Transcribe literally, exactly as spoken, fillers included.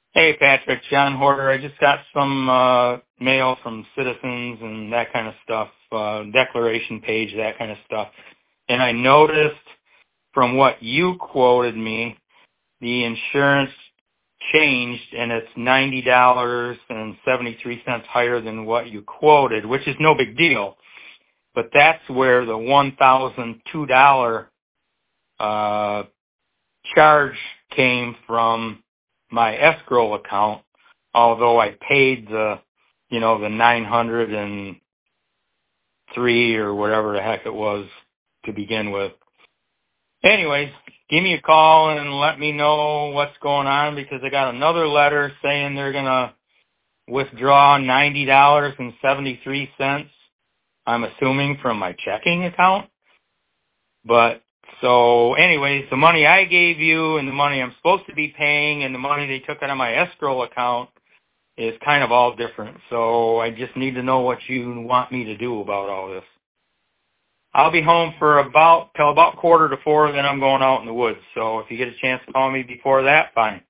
Hey, Patrick, John Horter. I just got some uh, mail from citizens and that kind of stuff, uh, declaration page, that kind of stuff. And I noticed from what you quoted me, the insurance changed and it's ninety dollars and seventy-three cents higher than what you quoted, which is no big deal. But that's where the one thousand two dollars uh, charge came from my escrow account, although I paid the, you know, the nine hundred three or whatever the heck it was to begin with. Anyways, give me a call and let me know what's going on because I got another letter saying they're going to withdraw ninety dollars and seventy-three cents, I'm assuming from my checking account. But so anyways, the money I gave you and the money I'm supposed to be paying and the money they took out of my escrow account is kind of all different. So I just need to know what you want me to do about all this. I'll be home for about till about quarter to four, then I'm going out in the woods. So if you get a chance to call me before that, fine.